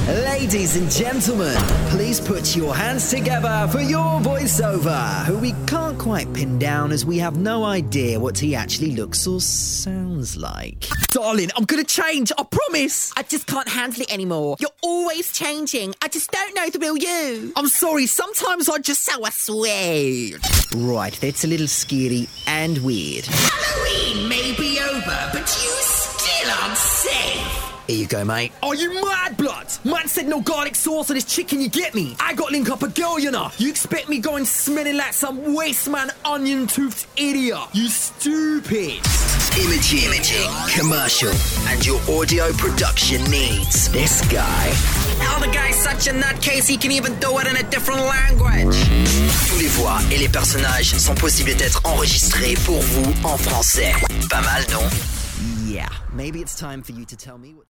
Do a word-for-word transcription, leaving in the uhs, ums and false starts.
Ladies and gentlemen, please put your hands together for your voiceover, who we can't quite pin down as we have no idea what he actually looks or sounds like. Darling, I'm gonna change, I promise. I just can't handle it anymore. You're always changing. I just don't know the real you. I'm sorry, sometimes I just So I swear. Right, that's a little scary and weird. Halloween may be over, but you still aren't safe. Here you go, mate. Are you mad, blood? Man said no garlic sauce on this chicken, you get me? I got link up a girl, you know. You expect me going smelling like some waste man onion-toothed idiot? You stupid. Imaging, imaging, commercial, and your audio production needs this guy. Now the guy's such a nutcase, he can even do it in a different language. Tous les voix et les personnages sont possibles d'être enregistrés pour vous en français. Pas mal, non? Yeah, maybe it's time for you to tell me what...